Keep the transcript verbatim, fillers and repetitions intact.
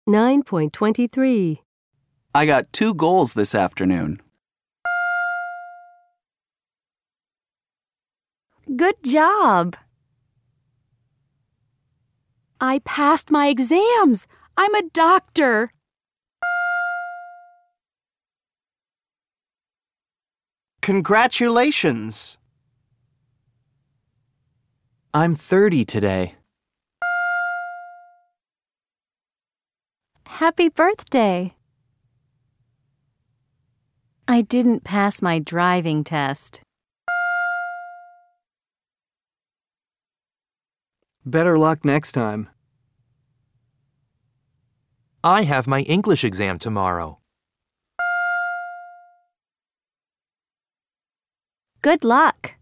nine point two three. I got two goals this afternoon. Good job. I passed my exams. I'm a doctor. Congratulations. I'm thirty today. Happy birthday. I didn't pass my driving test. Better luck next time. I have my English exam tomorrow. Good luck.